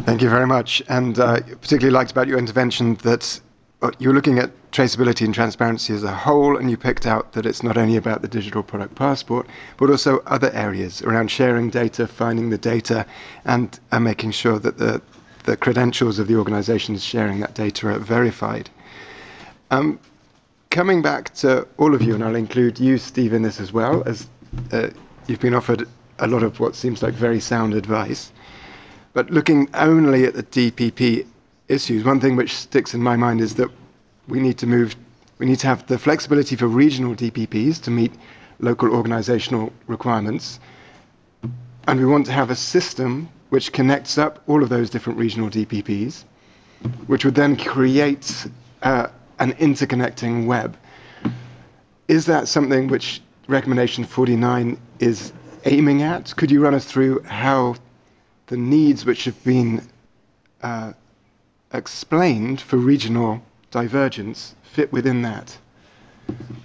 Thank you very much. And particularly liked about your intervention that you're looking at traceability and transparency as a whole, and you picked out that it's not only about the digital product passport, but also other areas around sharing data, finding the data, and making sure that the credentials of the organizations sharing that data are verified. Coming back to all of you, and I'll include you, Steve, in this as well, as you've been offered a lot of what seems like very sound advice. But looking only at the DPP issues, one thing which sticks in my mind is that we need to have the flexibility for regional DPPs to meet local organizational requirements. And we want to have a system which connects up all of those different regional DPPs, which would then create an interconnecting web. Is that something which recommendation 49 is aiming at? Could you run us through how the needs which have been explained for regional divergence fit within that?